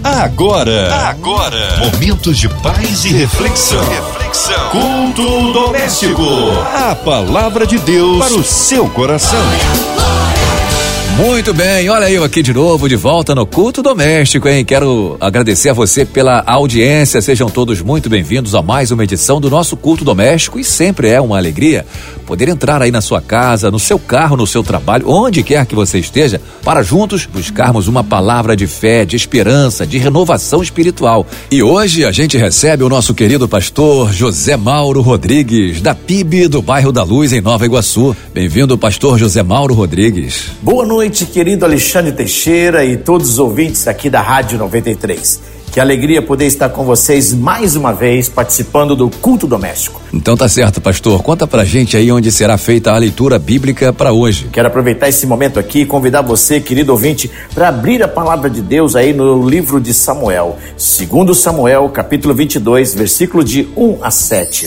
Agora, momentos de paz e reflexão. Culto doméstico. A palavra de Deus para o seu coração. Muito bem, olha eu aqui de novo, de volta no Culto Doméstico, hein? Quero agradecer a você pela audiência, sejam todos muito bem-vindos a mais uma edição do nosso Culto Doméstico e sempre é uma alegria poder entrar aí na sua casa, no seu carro, no seu trabalho, onde quer que você esteja, para juntos buscarmos uma palavra de fé, de esperança, de renovação espiritual. E hoje a gente recebe o nosso querido pastor José Mauro Rodrigues, da PIB do bairro da Luz, em Nova Iguaçu. Bem-vindo, pastor José Mauro Rodrigues. Boa noite, querido Alexandre Teixeira e todos os ouvintes aqui da Rádio 93. Que alegria poder estar com vocês mais uma vez participando do Culto Doméstico. Então tá certo, pastor. Conta pra gente aí onde será feita a leitura bíblica para hoje. Quero aproveitar esse momento aqui e convidar você, querido ouvinte, para abrir a palavra de Deus aí no livro de Samuel. 2 Samuel, capítulo 22, versículo de 1 a 7.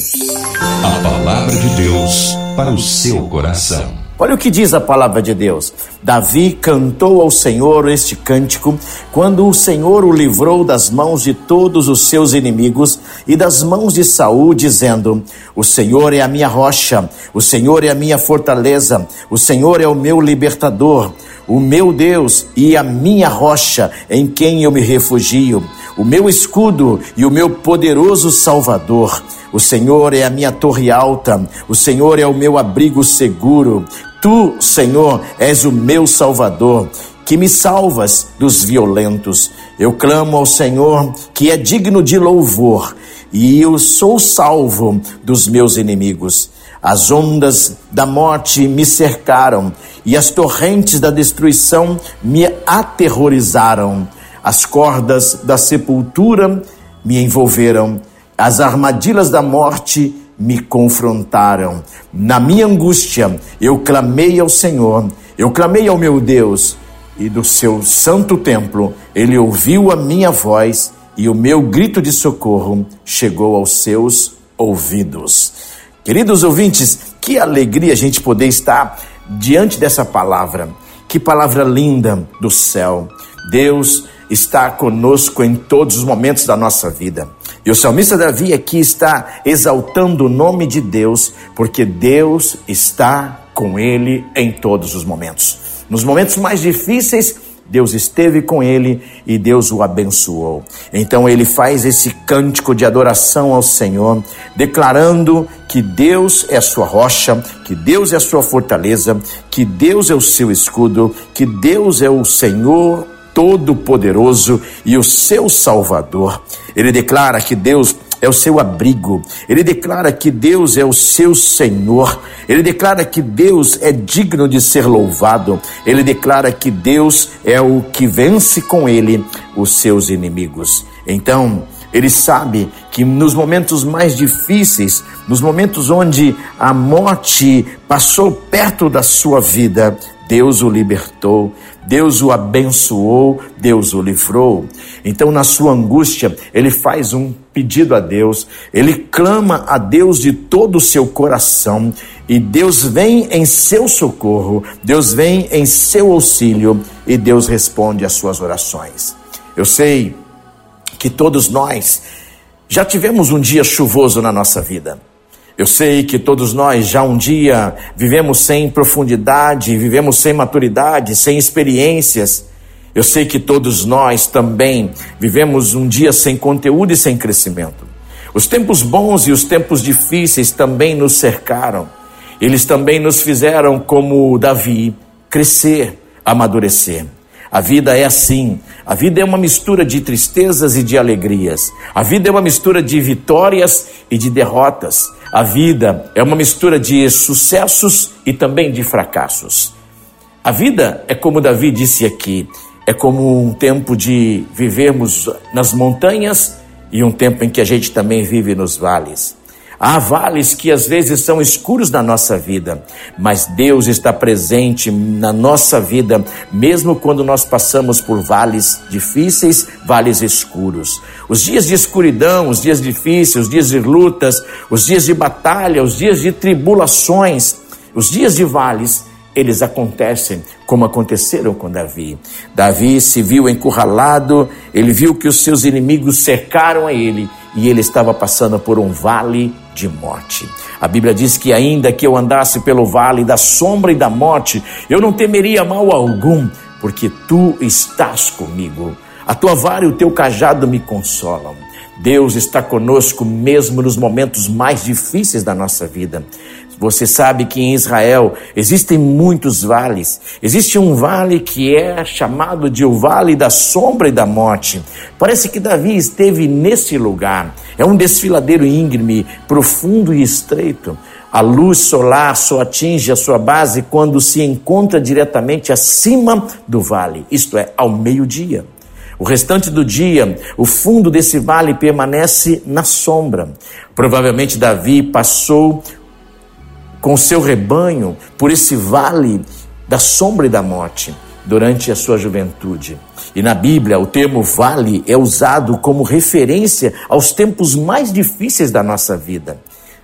A palavra de Deus para o seu coração. Olha o que diz a palavra de Deus. Davi cantou ao Senhor este cântico quando o Senhor o livrou das mãos de todos os seus inimigos e das mãos de Saul, dizendo: o Senhor é a minha rocha, o Senhor é a minha fortaleza, o Senhor é o meu libertador, o meu Deus e a minha rocha em quem eu me refugio, o meu escudo e o meu poderoso Salvador. O Senhor é a minha torre alta, o Senhor é o meu abrigo seguro. Tu, Senhor, és o meu Salvador, que me salvas dos violentos. Eu clamo ao Senhor, que é digno de louvor, e eu sou salvo dos meus inimigos. As ondas da morte me cercaram, e as torrentes da destruição me aterrorizaram. As cordas da sepultura me envolveram, as armadilhas da morte me confrontaram. Na minha angústia, eu clamei ao Senhor, eu clamei ao meu Deus, e do seu santo templo, ele ouviu a minha voz, e o meu grito de socorro chegou aos seus ouvidos. Queridos ouvintes, que alegria a gente poder estar diante dessa palavra. Que palavra linda do céu. Deus está conosco em todos os momentos da nossa vida. E o salmista Davi aqui está exaltando o nome de Deus, porque Deus está com ele em todos os momentos. Nos momentos mais difíceis, Deus esteve com ele e Deus o abençoou. Então ele faz esse cântico de adoração ao Senhor, declarando que Deus é a sua rocha, que Deus é a sua fortaleza, que Deus é o seu escudo, que Deus é o Senhor Todo-Poderoso e o seu Salvador. Ele declara que Deus é o seu abrigo, ele declara que Deus é o seu Senhor, ele declara que Deus é digno de ser louvado, ele declara que Deus é o que vence com ele os seus inimigos. Então, ele sabe que nos momentos mais difíceis, nos momentos onde a morte passou perto da sua vida, Deus o libertou, Deus o abençoou, Deus o livrou. Então, na sua angústia, ele faz um pedido a Deus, ele clama a Deus de todo o seu coração, e Deus vem em seu socorro, Deus vem em seu auxílio, e Deus responde às suas orações. Eu sei que todos nós já tivemos um dia chuvoso na nossa vida. Eu sei que todos nós já um dia vivemos sem profundidade, vivemos sem maturidade, sem experiências. Eu sei que todos nós também vivemos um dia sem conteúdo e sem crescimento. Os tempos bons e os tempos difíceis também nos cercaram. Eles também nos fizeram, como Davi, crescer, amadurecer. A vida é assim. A vida é uma mistura de tristezas e de alegrias. A vida é uma mistura de vitórias e de derrotas. A vida é uma mistura de sucessos e também de fracassos. A vida é como Davi disse aqui, é como um tempo de vivermos nas montanhas e um tempo em que a gente também vive nos vales. Há vales que às vezes são escuros na nossa vida, mas Deus está presente na nossa vida, mesmo quando nós passamos por vales difíceis, vales escuros. Os dias de escuridão, os dias difíceis, os dias de lutas, os dias de batalha, os dias de tribulações, os dias de vales, eles acontecem como aconteceram com Davi. Davi se viu encurralado, ele viu que os seus inimigos cercaram a ele e ele estava passando por um vale de morte. A Bíblia diz que ainda que eu andasse pelo vale da sombra e da morte, eu não temeria mal algum, porque tu estás comigo. A tua vara e o teu cajado me consolam. Deus está conosco mesmo nos momentos mais difíceis da nossa vida. Você sabe que em Israel existem muitos vales. Existe um vale que é chamado de o Vale da Sombra e da Morte. Parece que Davi esteve nesse lugar. É um desfiladeiro íngreme, profundo e estreito. A luz solar só atinge a sua base quando se encontra diretamente acima do vale, isto é, ao meio-dia. O restante do dia, o fundo desse vale permanece na sombra. Provavelmente Davi passou com seu rebanho por esse vale da sombra e da morte durante a sua juventude. E na Bíblia o termo vale é usado como referência aos tempos mais difíceis da nossa vida.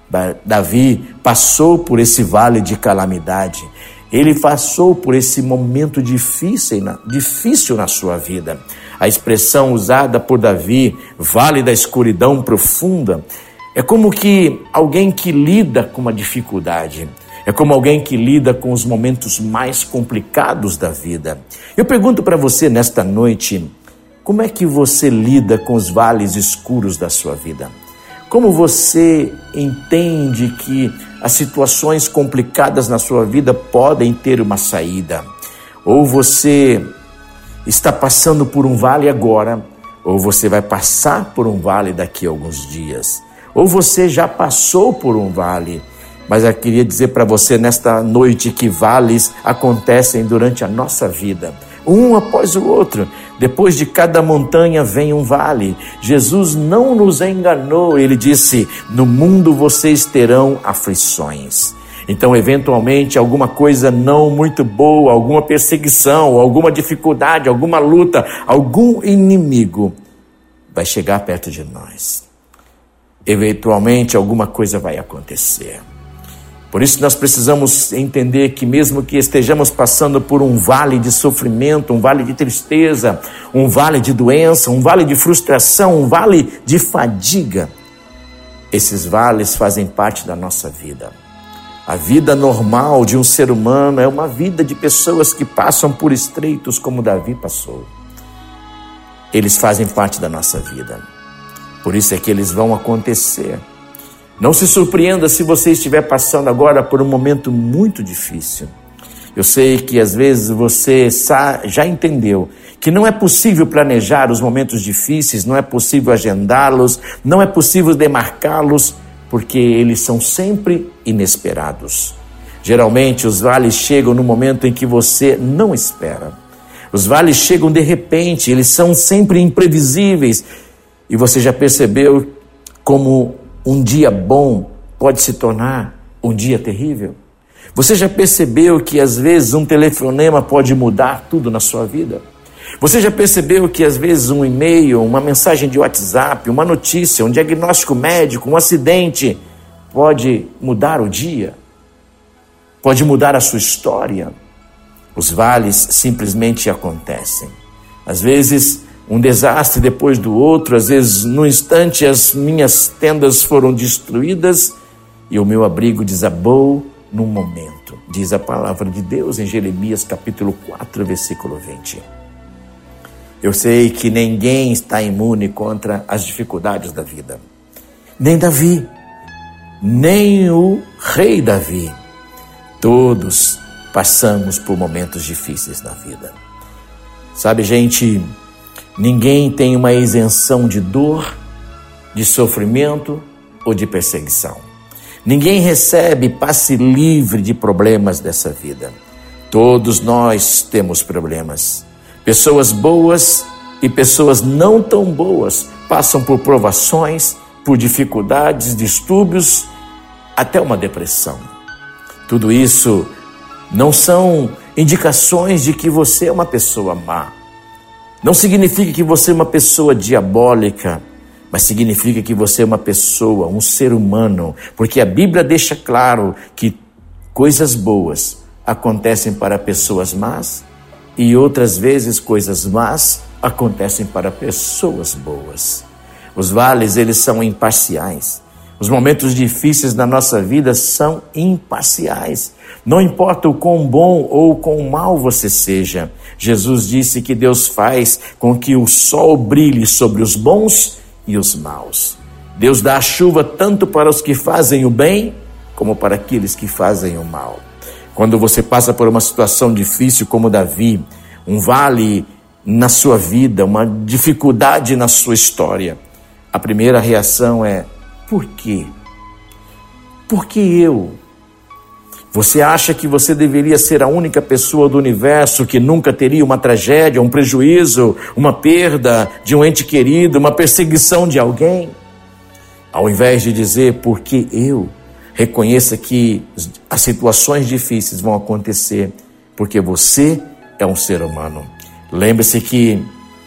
Davi passou por esse vale de calamidade. Ele passou por esse momento difícil na sua vida. A expressão usada por Davi, vale da escuridão profunda, é como que alguém que lida com uma dificuldade. É como alguém que lida com os momentos mais complicados da vida. Eu pergunto para você nesta noite, como é que você lida com os vales escuros da sua vida? Como você entende que as situações complicadas na sua vida podem ter uma saída? Ou você está passando por um vale agora, ou você vai passar por um vale daqui a alguns dias. Ou você já passou por um vale, mas eu queria dizer para você nesta noite que vales acontecem durante a nossa vida, um após o outro. Depois de cada montanha vem um vale. Jesus não nos enganou, ele disse, no mundo vocês terão aflições. Então, eventualmente, alguma coisa não muito boa, alguma perseguição, alguma dificuldade, alguma luta, algum inimigo vai chegar perto de nós. Eventualmente alguma coisa vai acontecer. Por isso nós precisamos entender que mesmo que estejamos passando por um vale de sofrimento, um vale de tristeza, um vale de doença, um vale de frustração, um vale de fadiga, esses vales fazem parte da nossa vida. A vida normal de um ser humano é uma vida de pessoas que passam por estreitos como Davi passou. Eles fazem parte da nossa vida. Por isso é que eles vão acontecer. Não se surpreenda se você estiver passando agora por um momento muito difícil. Eu sei que às vezes você já entendeu que não é possível planejar os momentos difíceis, não é possível agendá-los, não é possível demarcá-los, porque eles são sempre inesperados. Geralmente os vales chegam no momento em que você não espera. Os vales chegam de repente, eles são sempre imprevisíveis. E você já percebeu como um dia bom pode se tornar um dia terrível? Você já percebeu que às vezes um telefonema pode mudar tudo na sua vida? Você já percebeu que às vezes um e-mail, uma mensagem de WhatsApp, uma notícia, um diagnóstico médico, um acidente pode mudar o dia? Pode mudar a sua história? Os vales simplesmente acontecem. Às vezes um desastre depois do outro, às vezes no instante as minhas tendas foram destruídas e o meu abrigo desabou num momento. Diz a palavra de Deus em Jeremias capítulo 4, versículo 20. Eu sei que ninguém está imune contra as dificuldades da vida. Nem Davi, nem o rei Davi. Todos passamos por momentos difíceis na vida. Sabe, gente, ninguém tem uma isenção de dor, de sofrimento ou de perseguição. Ninguém recebe passe livre de problemas dessa vida. Todos nós temos problemas. Pessoas boas e pessoas não tão boas passam por provações, por dificuldades, distúrbios, até uma depressão. Tudo isso não são indicações de que você é uma pessoa má. Não significa que você é uma pessoa diabólica, mas significa que você é uma pessoa, um ser humano, porque a Bíblia deixa claro que coisas boas acontecem para pessoas más e outras vezes coisas más acontecem para pessoas boas. Os vales, eles são imparciais. Os momentos difíceis na nossa vida são imparciais. Não importa o quão bom ou quão mal você seja. Jesus disse que Deus faz com que o sol brilhe sobre os bons e os maus. Deus dá a chuva tanto para os que fazem o bem, como para aqueles que fazem o mal. Quando você passa por uma situação difícil como Davi, um vale na sua vida, uma dificuldade na sua história, a primeira reação é: por quê? Por que eu? Você acha que você deveria ser a única pessoa do universo que nunca teria uma tragédia, um prejuízo, uma perda de um ente querido, uma perseguição de alguém? Ao invés de dizer por que eu, reconheça que as situações difíceis vão acontecer porque você é um ser humano. Lembre-se que,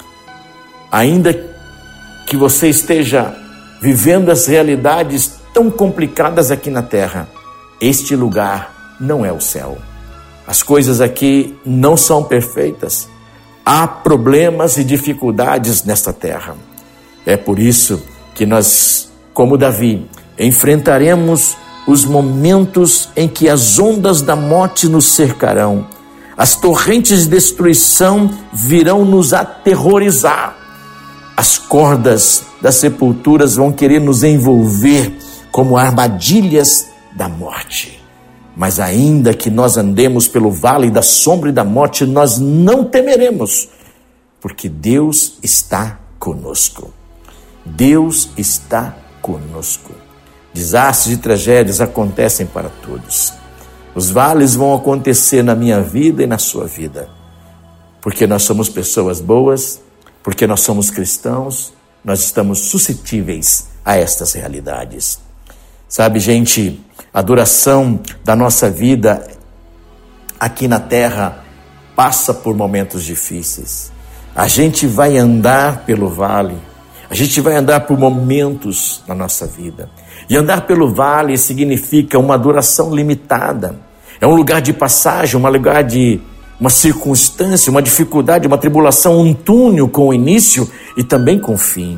ainda que você esteja vivendo as realidades tão complicadas aqui na terra, este lugar não é o céu. As coisas aqui não são perfeitas. Há problemas e dificuldades nesta terra. É por isso que nós, como Davi, enfrentaremos os momentos em que as ondas da morte nos cercarão. As torrentes de destruição virão nos aterrorizar. As cordas das sepulturas vão querer nos envolver como armadilhas da morte. Mas ainda que nós andemos pelo vale da sombra e da morte, nós não temeremos, porque Deus está conosco. Deus está conosco. Desastres e tragédias acontecem para todos. Os vales vão acontecer na minha vida e na sua vida, porque nós somos pessoas boas, porque nós somos cristãos, nós estamos suscetíveis a estas realidades. Sabe, gente, a duração da nossa vida aqui na terra passa por momentos difíceis. A gente vai andar pelo vale, a gente vai andar por momentos na nossa vida. E andar pelo vale significa uma duração limitada. É um lugar de passagem, um lugar de uma circunstância, uma dificuldade, uma tribulação, um túnel com o início e também com o fim.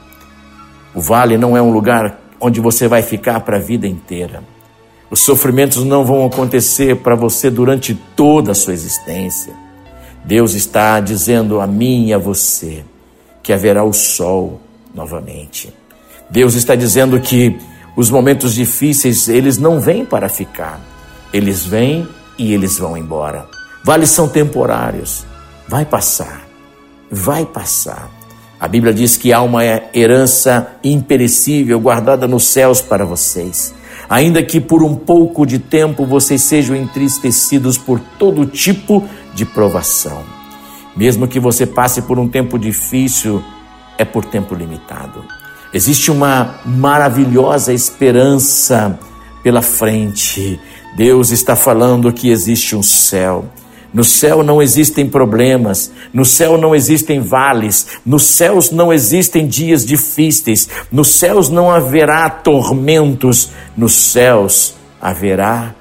O vale não é um lugar onde você vai ficar para a vida inteira. Os sofrimentos não vão acontecer para você durante toda a sua existência. Deus está dizendo a mim e a você que haverá o sol novamente. Deus está dizendo que os momentos difíceis, eles não vêm para ficar. Eles vêm e eles vão embora. Vales são temporários. Vai passar. Vai passar. A Bíblia diz que há uma herança imperecível guardada nos céus para vocês. Ainda que por um pouco de tempo vocês sejam entristecidos por todo tipo de provação. Mesmo que você passe por um tempo difícil, é por tempo limitado. Existe uma maravilhosa esperança pela frente. Deus está falando que existe um céu. No céu não existem problemas, no céu não existem vales, nos céus não existem dias difíceis, nos céus não haverá tormentos, nos céus haverá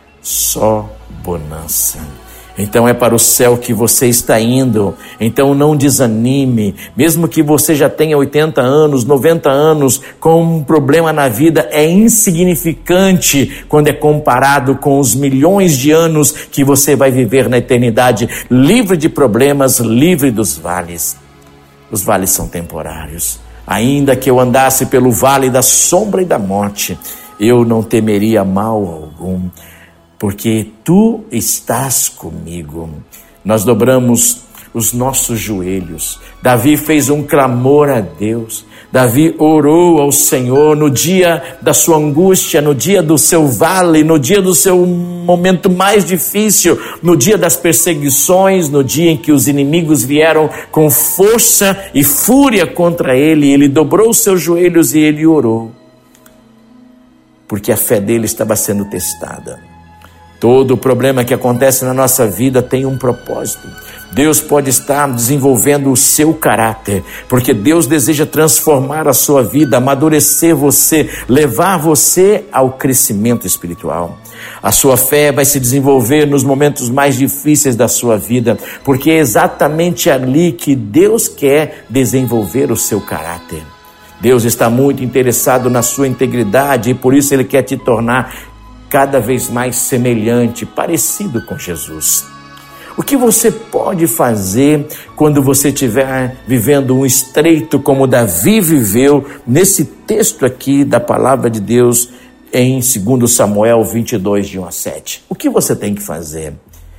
só bonança. Então é para o céu que você está indo. Então não desanime, mesmo que você já tenha 80 anos, 90 anos, com um problema na vida, é insignificante quando é comparado com os milhões de anos que você vai viver na eternidade, livre de problemas, livre dos vales. Os vales são temporários. Ainda que eu andasse pelo vale da sombra e da morte, eu não temeria mal algum, porque tu estás comigo. Nós dobramos os nossos joelhos. Davi fez um clamor a Deus. Davi orou ao Senhor no dia da sua angústia, no dia do seu vale, no dia do seu momento mais difícil, no dia das perseguições, no dia em que os inimigos vieram com força e fúria contra ele. Ele dobrou os seus joelhos e ele orou, porque a fé dele estava sendo testada. Todo problema que acontece na nossa vida tem um propósito. Deus pode estar desenvolvendo o seu caráter, porque Deus deseja transformar a sua vida, amadurecer você, levar você ao crescimento espiritual. A sua fé vai se desenvolver nos momentos mais difíceis da sua vida, porque é exatamente ali que Deus quer desenvolver o seu caráter. Deus está muito interessado na sua integridade e por isso Ele quer te tornar cada vez mais semelhante, parecido com Jesus. O que você pode fazer quando você estiver vivendo um estreito como Davi viveu nesse texto aqui da palavra de Deus em 2 Samuel 22, de 1 a 7? O que você tem que fazer?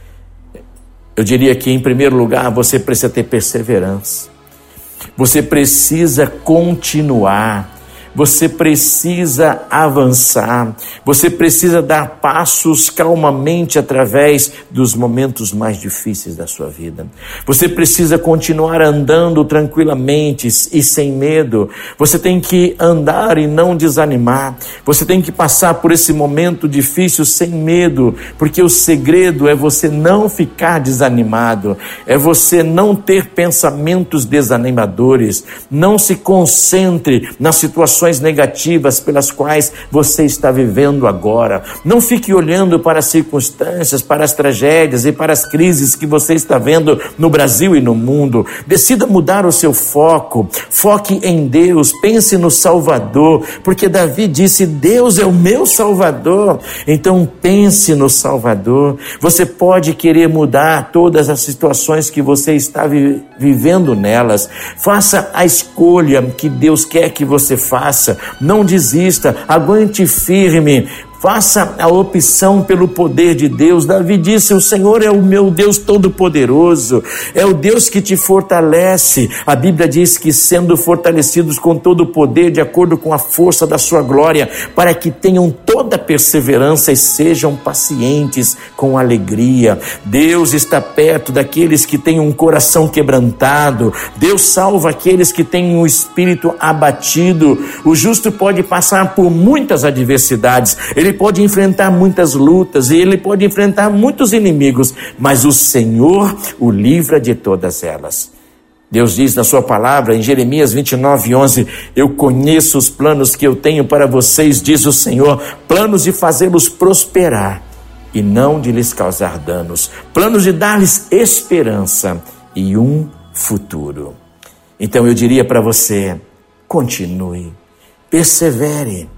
Eu diria que, em primeiro lugar, você precisa ter perseverança. Você precisa continuar. Você precisa avançar, você precisa dar passos calmamente através dos momentos mais difíceis da sua vida. Você precisa continuar andando tranquilamente e sem medo. Você tem que andar e não desanimar. Você tem que passar por esse momento difícil sem medo, porque o segredo é você não ficar desanimado, é você não ter pensamentos desanimadores. Não se concentre nas situações negativas pelas quais você está vivendo agora. Não fique olhando para as circunstâncias, para as tragédias e para as crises que você está vendo no Brasil e no mundo. Decida mudar o seu foco. Foque em Deus. Pense no Salvador, porque Davi disse: Deus é o meu Salvador. Então pense no Salvador. Você pode querer mudar todas as situações que você está vivendo nelas. Faça a escolha que Deus quer que você faça. Não desista, aguente firme. Faça a opção pelo poder de Deus. Davi disse: o Senhor é o meu Deus todo-poderoso, é o Deus que te fortalece. A Bíblia diz que sendo fortalecidos com todo o poder, de acordo com a força da sua glória, para que tenham toda a perseverança e sejam pacientes com alegria. Deus está perto daqueles que têm um coração quebrantado. Deus salva aqueles que têm um espírito abatido. O justo pode passar por muitas adversidades, ele pode enfrentar muitas lutas e ele pode enfrentar muitos inimigos, mas o Senhor o livra de todas elas. Deus diz na sua palavra, em Jeremias 29:11, eu conheço os planos que eu tenho para vocês, diz o Senhor, planos de fazê-los prosperar e não de lhes causar danos, planos de dar-lhes esperança e um futuro. Então eu diria para você, continue, persevere,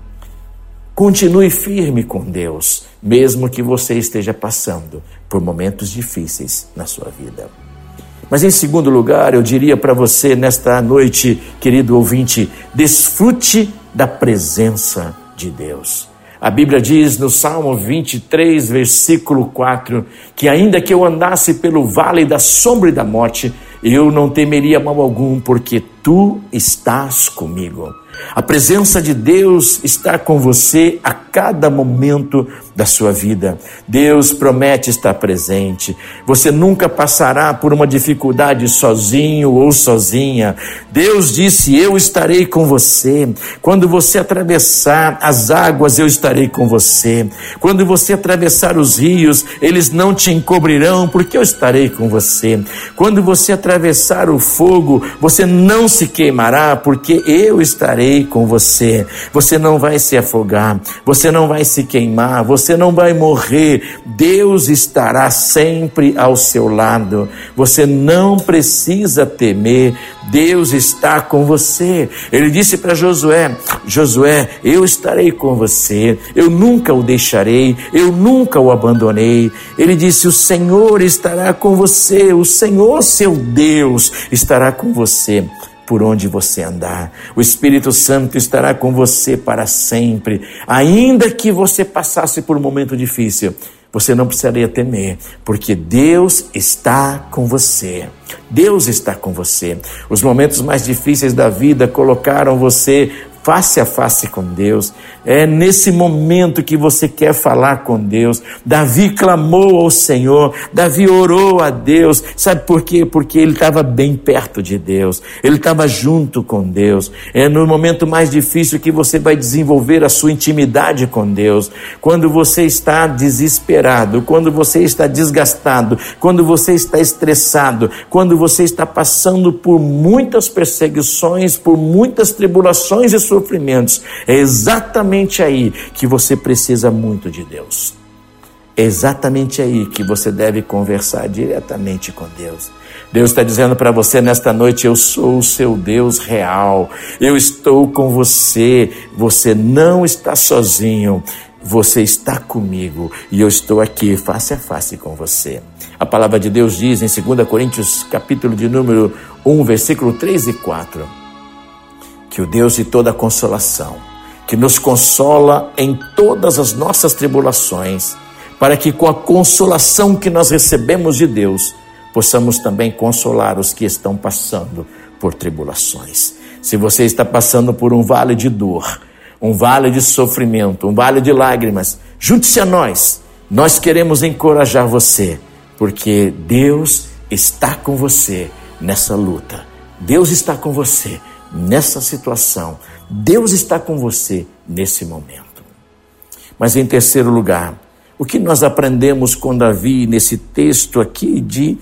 continue firme com Deus, mesmo que você esteja passando por momentos difíceis na sua vida. Mas em segundo lugar, eu diria para você nesta noite, querido ouvinte, desfrute da presença de Deus. A Bíblia diz no Salmo 23, versículo 4, que ainda que eu andasse pelo vale da sombra e da morte, eu não temeria mal algum, porque tu estás comigo. A presença de Deus está com você a cada momento da sua vida. Deus promete estar presente. Você nunca passará por uma dificuldade sozinho ou sozinha. Deus disse: eu estarei com você. Quando você atravessar as águas, eu estarei com você. Quando você atravessar os rios, eles não te encobrirão, porque eu estarei com você. Quando você atravessar o fogo, você não se queimará, porque eu estarei com você. Você não vai se afogar, você não vai se queimar, você não vai morrer. Deus estará sempre ao seu lado. Você não precisa temer. Deus está com você. Ele disse para Josué: Josué, eu estarei com você. Eu nunca o deixarei, eu nunca o abandonei. Ele disse: o Senhor estará com você. O Senhor, seu Deus, estará com você por onde você andar. O Espírito Santo estará com você para sempre. Ainda que você passasse por um momento difícil, você não precisaria temer, porque Deus está com você. Deus está com você. Os momentos mais difíceis da vida colocaram você face a face com Deus. É nesse momento que você quer falar com Deus. Davi clamou ao Senhor, Davi orou a Deus. Sabe por quê? Porque ele estava bem perto de Deus, ele estava junto com Deus. É no momento mais difícil que você vai desenvolver a sua intimidade com Deus. Quando você está desesperado, quando você está desgastado, quando você está estressado, quando você está passando por muitas perseguições, por muitas tribulações e sofrimentos, é exatamente aí que você precisa muito de Deus. É exatamente aí que você deve conversar diretamente com Deus. Deus está dizendo para você nesta noite: eu sou o seu Deus real, eu estou com você, você não está sozinho, você está comigo e eu estou aqui face a face com você. A palavra de Deus diz em 2 Coríntios, capítulo de número 1, versículo 3 e 4, que o Deus de toda consolação, que nos consola em todas as nossas tribulações, para que com a consolação que nós recebemos de Deus, possamos também consolar os que estão passando por tribulações. Se você está passando por um vale de dor, um vale de sofrimento, um vale de lágrimas, junte-se a nós. Nós queremos encorajar você, porque Deus está com você nessa luta. Deus está com você nessa situação. Deus está com você nesse momento. Mas em terceiro lugar, o que nós aprendemos com Davi nesse texto aqui de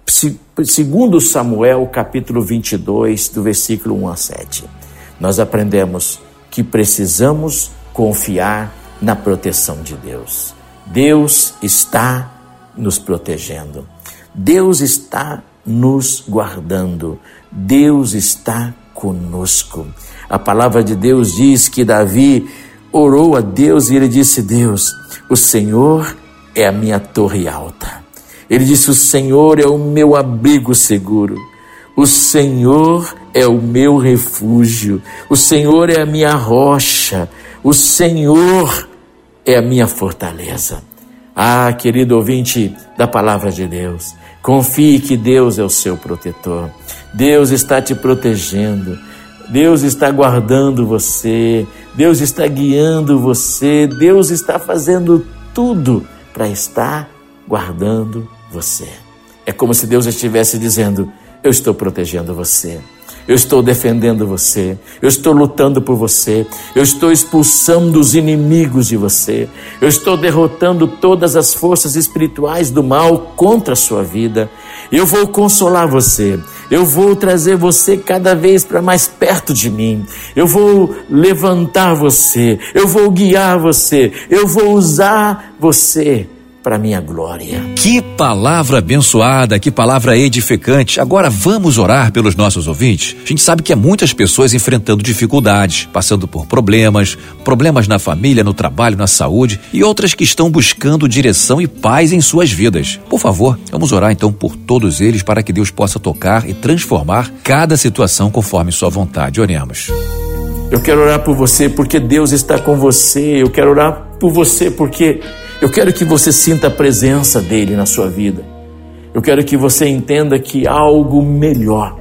2 Samuel, capítulo 22, do versículo 1 a 7. Nós aprendemos que precisamos confiar na proteção de Deus. Deus está nos protegendo. Deus está nos guardando. Deus está conosco. A palavra de Deus diz que Davi orou a Deus e ele disse: Deus, o Senhor é a minha torre alta. Ele disse: o Senhor é o meu abrigo seguro. O Senhor é o meu refúgio. O Senhor é a minha rocha. O Senhor é a minha fortaleza. Ah, querido ouvinte da palavra de Deus, confie que Deus é o seu protetor. Deus está te protegendo. Deus está guardando você. Deus está guiando você. Deus está fazendo tudo para estar guardando você. É como se Deus estivesse dizendo: eu estou protegendo você, eu estou defendendo você, eu estou lutando por você, eu estou expulsando os inimigos de você, eu estou derrotando todas as forças espirituais do mal contra a sua vida. Eu vou consolar você, eu vou trazer você cada vez para mais perto de mim, eu vou levantar você, eu vou guiar você, eu vou usar você para minha glória. Que palavra abençoada, que palavra edificante. Agora vamos orar pelos nossos ouvintes. A gente sabe que há muitas pessoas enfrentando dificuldades, passando por problemas na família, no trabalho, na saúde, e outras que estão buscando direção e paz em suas vidas. Por favor, vamos orar então por todos eles, para que Deus possa tocar e transformar cada situação conforme sua vontade. Oremos. Eu quero orar por você porque Deus está com você. Eu quero orar por você porque eu quero que você sinta a presença dele na sua vida. Eu quero que você entenda que algo melhor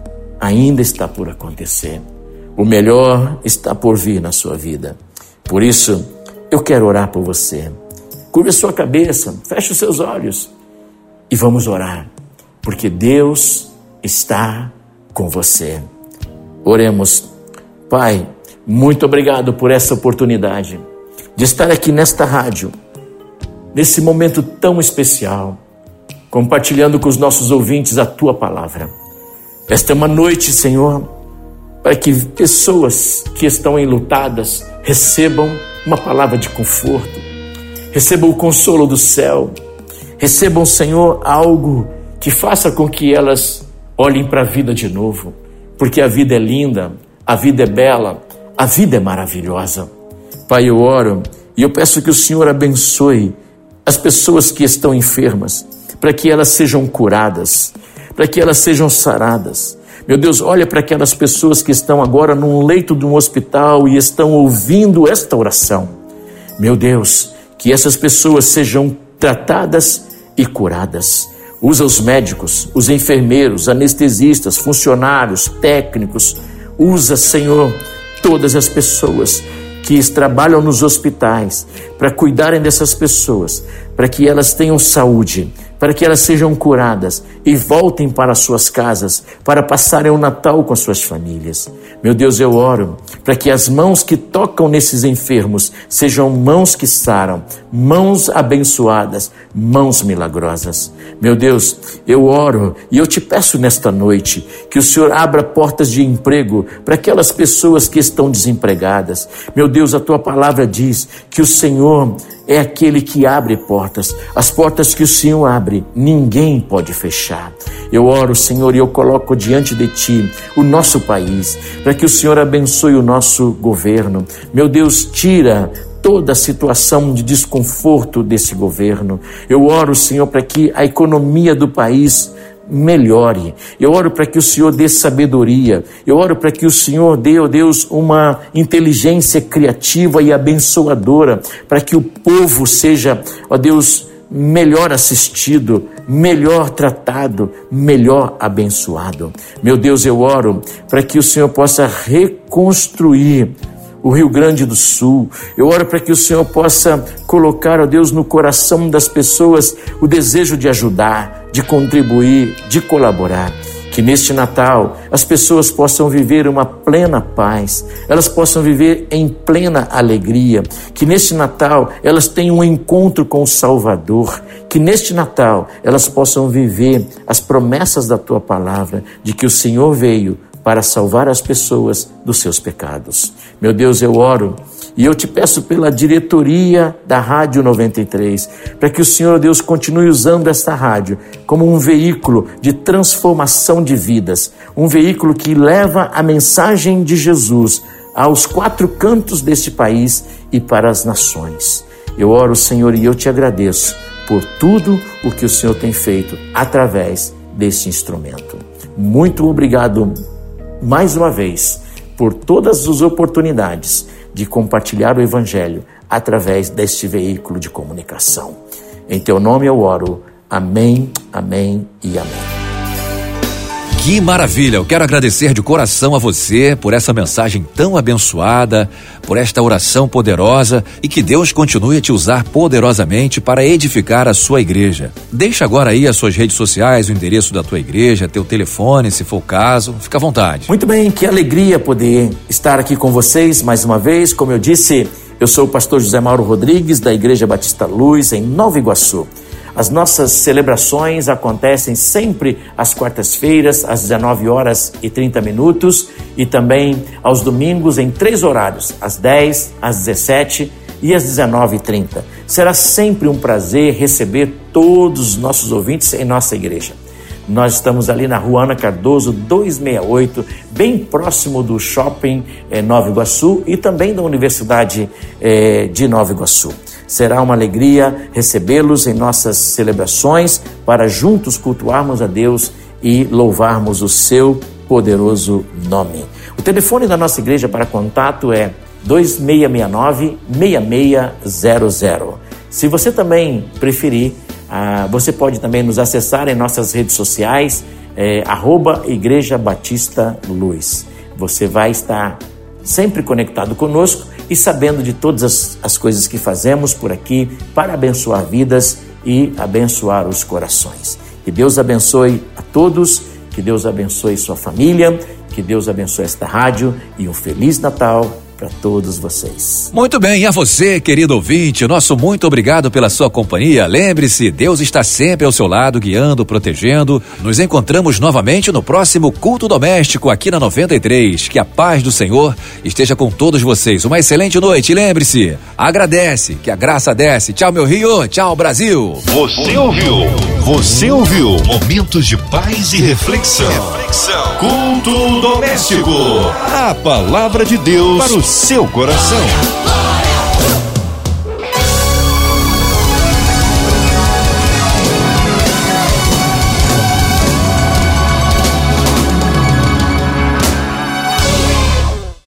ainda está por acontecer. O melhor está por vir na sua vida. Por isso, eu quero orar por você. Curva a sua cabeça, feche os seus olhos e vamos orar, porque Deus está com você. Oremos. Pai, muito obrigado por essa oportunidade de estar aqui nesta rádio, nesse momento tão especial, compartilhando com os nossos ouvintes a Tua palavra. Esta é uma noite, Senhor, para que pessoas que estão enlutadas recebam uma palavra de conforto, recebam o consolo do céu, recebam, Senhor, algo que faça com que elas olhem para a vida de novo, porque a vida é linda, a vida é bela, a vida é maravilhosa. Pai, eu oro e eu peço que o Senhor abençoe as pessoas que estão enfermas, para que elas sejam curadas, para que elas sejam saradas. Meu Deus, olha para aquelas pessoas que estão agora num leito de um hospital e estão ouvindo esta oração. Meu Deus, que essas pessoas sejam tratadas e curadas. Usa os médicos, os enfermeiros, anestesistas, funcionários, técnicos. Usa, Senhor, todas as pessoas que trabalham nos hospitais para cuidarem dessas pessoas, para que elas tenham saúde, para que elas sejam curadas e voltem para suas casas, para passarem o Natal com as suas famílias. Meu Deus, eu oro para que as mãos que tocam nesses enfermos sejam mãos que saram, mãos abençoadas, mãos milagrosas. Meu Deus, eu oro e eu te peço nesta noite que o Senhor abra portas de emprego para aquelas pessoas que estão desempregadas. Meu Deus, a tua palavra diz que o Senhor é aquele que abre portas. As portas que o Senhor abre, ninguém pode fechar. Eu oro, Senhor, e eu coloco diante de Ti o nosso país, para que o Senhor abençoe o nosso governo. Meu Deus, tira toda a situação de desconforto desse governo. Eu oro, Senhor, para que a economia do país melhore. Eu oro para que o Senhor dê sabedoria. Eu oro para que o Senhor dê, ó Deus, uma inteligência criativa e abençoadora, para que o povo seja, ó Deus, melhor assistido, melhor tratado, melhor abençoado. Meu Deus, eu oro para que o Senhor possa reconstruir o Rio Grande do Sul. Eu oro para que o Senhor possa colocar, ó Deus, no coração das pessoas o desejo de ajudar, de contribuir, de colaborar. Que neste Natal as pessoas possam viver uma plena paz, elas possam viver em plena alegria. Que neste Natal elas tenham um encontro com o Salvador. Que neste Natal elas possam viver as promessas da Tua palavra, de que o Senhor veio para salvar as pessoas dos seus pecados. Meu Deus, eu oro e eu te peço pela diretoria da Rádio 93, para que o Senhor, Deus, continue usando esta rádio como um veículo de transformação de vidas, um veículo que leva a mensagem de Jesus aos 4 cantos deste país e para as nações. Eu oro, Senhor, e eu te agradeço por tudo o que o Senhor tem feito através deste instrumento. Muito obrigado mais uma vez por todas as oportunidades de compartilhar o Evangelho através deste veículo de comunicação. Em Teu nome eu oro. Amém, amém e amém. Que maravilha! Eu quero agradecer de coração a você por essa mensagem tão abençoada, por esta oração poderosa, e que Deus continue a te usar poderosamente para edificar a sua igreja. Deixa agora aí as suas redes sociais, o endereço da tua igreja, teu telefone, se for o caso. Fica à vontade. Muito bem, que alegria poder estar aqui com vocês mais uma vez. Como eu disse, eu sou o pastor José Mauro Rodrigues, da Igreja Batista Luz, em Nova Iguaçu. As nossas celebrações acontecem sempre às quartas-feiras, às 19h30, e também aos domingos em 3 horários, às 10, às 17 e às 19h30. Será sempre um prazer receber todos os nossos ouvintes em nossa igreja. Nós estamos ali na Rua Ana Cardoso 268, bem próximo do Shopping Nova Iguaçu e também da Universidade de Nova Iguaçu. Será uma alegria recebê-los em nossas celebrações para juntos cultuarmos a Deus e louvarmos o seu poderoso nome. O telefone da nossa igreja para contato é 2669-6600. Se você também preferir, você pode também nos acessar em nossas redes sociais, @Igreja Batista Luz. Você vai estar sempre conectado conosco e sabendo de todas as coisas que fazemos por aqui para abençoar vidas e abençoar os corações. Que Deus abençoe a todos, que Deus abençoe sua família, que Deus abençoe esta rádio e um Feliz Natal para todos vocês. Muito bem, e a você, querido ouvinte, nosso muito obrigado pela sua companhia. Lembre-se, Deus está sempre ao seu lado, guiando, protegendo. Nos encontramos novamente no próximo Culto Doméstico aqui na 93. Que a paz do Senhor esteja com todos vocês. Uma excelente noite. E lembre-se, agradece, que a graça desce. Tchau, meu Rio. Tchau, Brasil. Você ouviu momentos de paz e reflexão. Culto doméstico. A palavra de Deus para o seu coração.